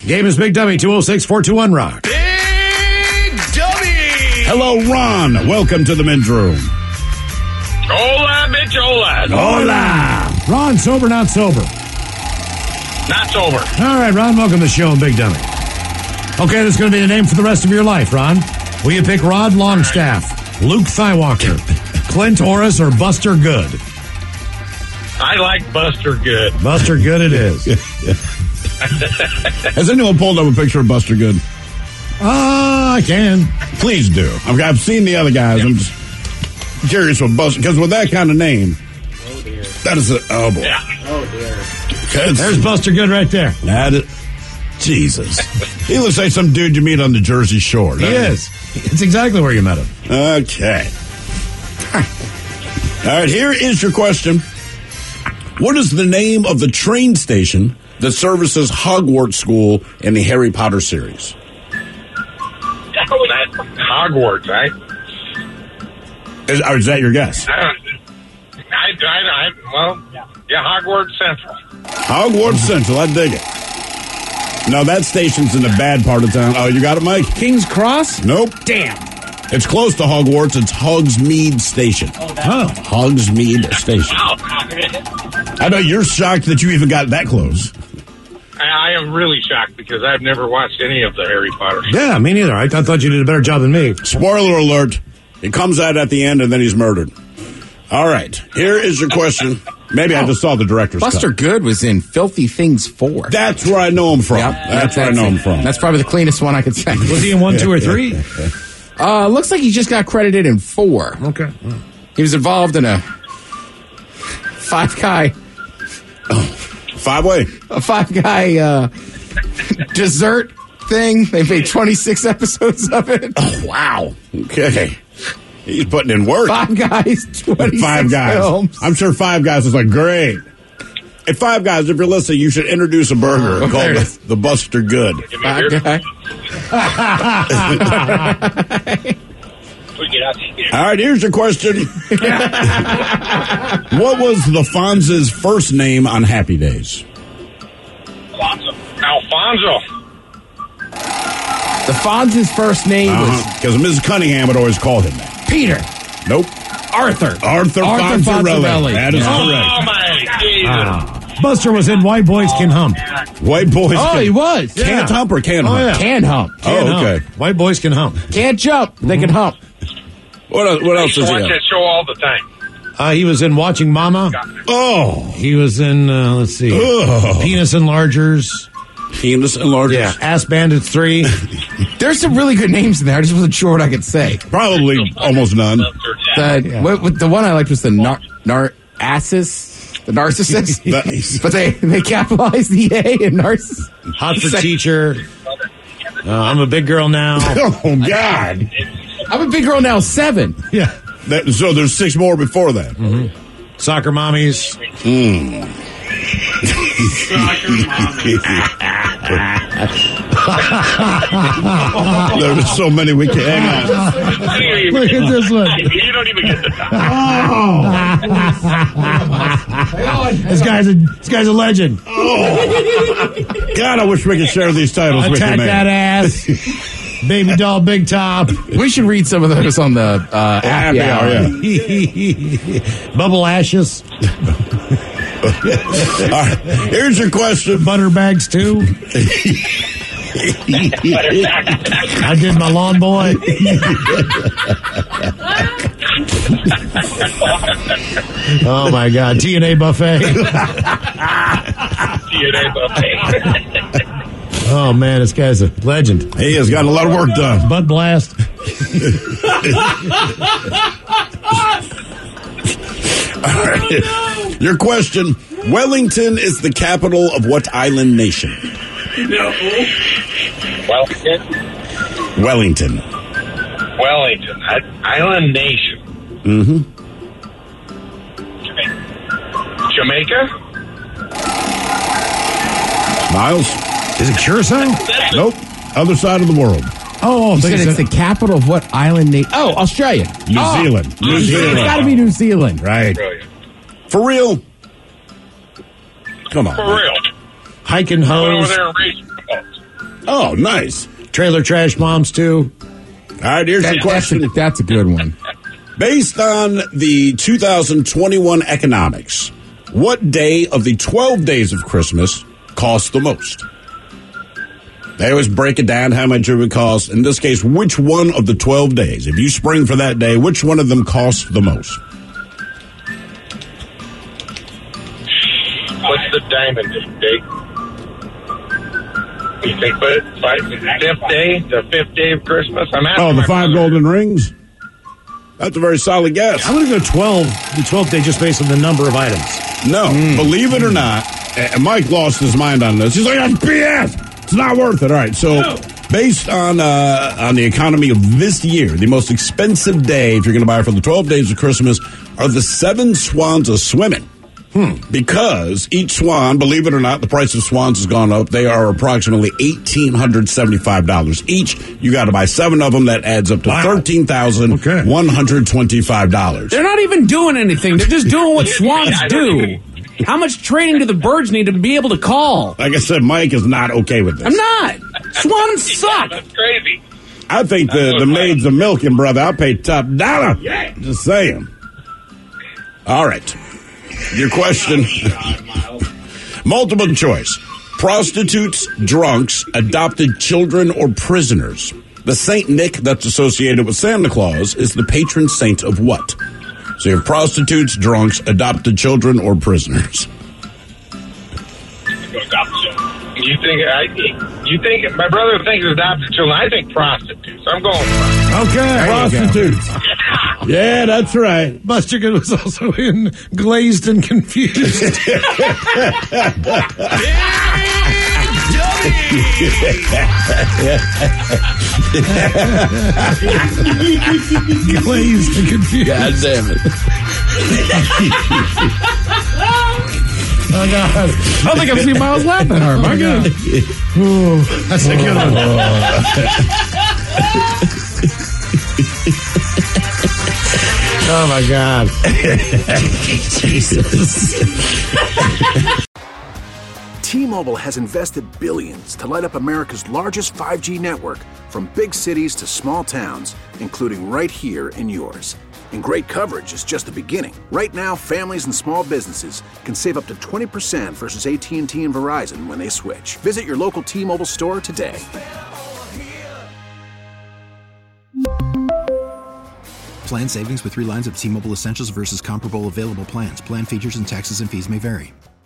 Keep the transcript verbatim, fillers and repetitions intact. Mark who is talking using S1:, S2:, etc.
S1: Game is Big Dummy, two oh six, four two one, rock.
S2: Big Dummy!
S3: Hello, Ron. Welcome to the men's room.
S2: Hola, bitch, hola.
S1: Hola! Ron, sober, not sober?
S2: Not sober.
S1: All right, Ron, welcome to the show, Big Dummy. Okay, that's going to be the name for the rest of your life, Ron. Will you pick Rod Longstaff, Luke Skywalker, Clint Orris, or Buster Good?
S2: I like Buster Good.
S1: Buster Good it is.
S3: Has anyone pulled up a picture of Buster Good?
S1: Ah, uh, I can.
S3: Please do. I've, I've seen the other guys. I'm just curious with Buster, because with that kind of name,
S4: oh dear,
S3: that is a, oh boy.
S2: Yeah.
S4: oh dear.
S1: There's Buster Good right there.
S3: That is, Jesus. He looks like some dude you meet on the Jersey Shore.
S1: He is. It's exactly where you met him.
S3: Okay. All right, here is your question. What is the name of the train station that services Hogwarts School in the Harry Potter series?
S2: Oh, that Hogwarts, right?
S3: Is, or is that your guess?
S2: I, I, I, I well, yeah, Hogwarts Central.
S3: Hogwarts Central, I dig it. No, that station's in the bad part of town. Oh, you got it, Mike?
S1: King's Cross?
S3: Nope.
S1: Damn.
S3: It's close to Hogwarts. It's Hogsmeade Station.
S4: Oh,
S1: Oh.
S3: Hogsmeade Station. I know you're shocked that you even got that close.
S2: I, I am really shocked because I've never watched any of the Harry Potter.
S1: Yeah, me neither. I, I thought you did a better job than me.
S3: Spoiler alert. It comes out at the end and then he's murdered. All right. Here is your question. Maybe I just saw the director's
S5: Buster
S3: cut.
S5: Good was in Filthy Things four.
S3: That's where I know him from.
S5: Yep,
S3: that's where I know
S5: it.
S3: him from.
S5: That's probably the cleanest one I could say.
S1: Was he in one, two, or three?
S5: Uh, looks like he just got credited in four.
S1: Okay.
S5: He was involved in a five guy,
S3: Five way.
S5: a five guy uh, dessert thing. They made twenty-six episodes of it.
S3: Oh, wow. Okay. He's putting in work.
S5: Five guys, twenty-six
S3: Five guys.
S5: films.
S3: I'm sure Five Guys is like, great. At Five Guys, if you're listening, you should introduce a burger
S5: Oh,
S3: called
S5: there it
S3: the,
S5: is.
S3: the Buster Good.
S2: Give me
S5: Five
S2: here.
S5: guy.
S2: We get out here.
S3: All right, here's your question. What was the Fonz's first name on Happy Days?
S2: Alfonso. Alfonso.
S5: The Fonz's first name was
S3: Because Missus Cunningham would always call him that.
S5: Peter.
S3: Nope.
S5: Arthur.
S3: Arthur,
S5: Arthur
S3: Fonzarelli.
S5: Fonzarelli.
S3: That is
S5: Yeah.
S2: Oh,
S3: correct.
S2: my Jesus.
S1: Ah. Buster was in White Boys Can Hump.
S3: White boys.
S5: Oh,
S3: can,
S5: he was.
S3: Can't hump or can
S1: Oh,
S3: hump?
S1: yeah.
S5: Can hump.
S3: Oh,
S1: Can
S3: okay.
S1: hump. White Boys Can Hump.
S5: Can't jump. They can hump.
S3: What else, what
S2: I
S3: else
S2: used to
S3: does he
S2: watch
S3: have?
S2: that show all the time.
S1: Uh, he was in Watching Mama.
S3: Oh,
S1: He was in, uh, let's see,
S3: Ugh.
S1: Penis Enlargers.
S3: penis enlargers.
S1: Yeah. Ass Bandits three.
S5: There's some really good names in there. I just wasn't sure what I could say.
S3: Probably almost none.
S5: The
S1: Yeah.
S5: what, what, the one I liked was the nar, nar assis, the narcissist.
S3: Nice.
S5: But they they capitalized the A in narcissist.
S1: Hot for
S5: Sec-
S1: Teacher. Uh, I'm a Big Girl Now.
S3: Oh, God.
S5: I'm a big girl now. Seven.
S1: Yeah.
S3: That, so there's six more before that.
S1: Soccer Mommies.
S3: There's so many we can hang on.
S1: Look at this one.
S2: You don't even get the time.
S1: This guy's a this guy's a legend.
S3: God, I wish we could share these titles with you,
S1: Attack
S3: man.
S1: that ass. Baby doll, big top.
S5: We should read some of those on the uh, happy,
S3: Happy
S5: hour.
S3: hour,
S1: Bubble ashes.
S3: All right, here's your question.
S1: Butter bags too. I did my lawn boy. Oh my God. T and A buffet.
S2: T N A buffet.
S1: Oh man, this guy's a legend.
S3: He has gotten a lot of work done.
S1: Bud blast.
S3: All right. Your question. Wellington is the capital of what island nation?
S2: Wellington.
S3: Wellington.
S2: Wellington. I- Island nation.
S3: Mm-hmm.
S2: Jamaica?
S3: Miles?
S1: Is it Curacao?
S3: Nope. Other side of the world.
S1: Oh,
S5: You said it's the capital of what island nation? Oh, Australia.
S3: New
S5: Oh,
S3: Zealand. New
S5: It's
S3: Zealand.
S5: got to be New Zealand.
S3: Right.
S2: Brilliant.
S3: For real? Come on.
S2: For real.
S1: Hiking
S2: I went over
S1: hose.
S2: there and raced boats.
S3: Oh, nice.
S1: Trailer Trash Moms, too.
S3: All right, here's
S5: That-
S3: the question.
S5: That's a, that's a good one.
S3: Based on the two thousand twenty-one economics, what day of the twelve days of Christmas costs the most? They always break it down how much it would cost. In this case, which one of the twelve days, if you spring for that day, which one of them costs the most?
S2: What's the diamond date? You think but five, fifth day, the fifth day of Christmas? I'm asking
S3: Oh, the
S2: my
S3: five
S2: brother.
S3: golden rings? That's a very solid guess.
S1: I'm going to go twelve. The twelfth day just based on the number of items.
S3: No, believe it or not, and Mike lost his mind on this. He's like, that's B S. It's not worth it. All right, so based on uh, on the economy of this year, the most expensive day, if you're going to buy for the twelve days of Christmas, are the seven swans of swimming. Hmm. Because each swan, believe it or not, the price of swans has gone up. They are approximately one thousand eight hundred seventy-five dollars each. You got to buy seven of them. That adds up to
S1: Wow.
S3: thirteen thousand one hundred twenty-five dollars.
S4: They're not even doing anything. They're just doing what swans
S2: I don't
S4: do.
S2: even-
S4: How much training do the birds need to be able to call?
S3: Like I said, Mike is not okay with this.
S4: I'm not. Swans suck.
S2: That's crazy.
S3: I think the, the maids are milking, brother. I'll pay top dollar. Just saying. All right. Your question. Multiple choice. Prostitutes, drunks, adopted children, or prisoners. The Saint Nick that's associated with Santa Claus is the patron saint of what? So you have prostitutes, drunks, adopted children, or prisoners.
S2: You think I? You think my brother thinks adopted children? I think prostitutes. I'm going. Prostitutes.
S1: Okay.
S3: Prostitutes. Yeah, that's right.
S1: Buster Good was also in Glazed and Confused. Glazed and Confused.
S3: God damn it.
S1: Oh, God.
S4: I don't think I've seen Miles laugh that hard. My God.
S1: Ooh, that's a good one. Oh, my God. Jesus.
S6: T-Mobile has invested billions to light up America's largest five G network, from big cities to small towns, including right here in yours. And great coverage is just the beginning. Right now, families and small businesses can save up to twenty percent versus A T and T and Verizon when they switch. Visit your local T-Mobile store today.
S7: Plan savings with three lines of T-Mobile Essentials versus comparable available plans. Plan features and taxes and fees may vary.